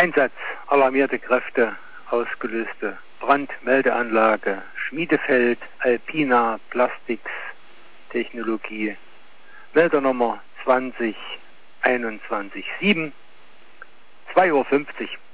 Einsatz, alarmierte Kräfte, ausgelöste Brandmeldeanlage, Schmiedefeld, Alpina Plastics Technologie, Meldernummer 20217, 2:50 Uhr.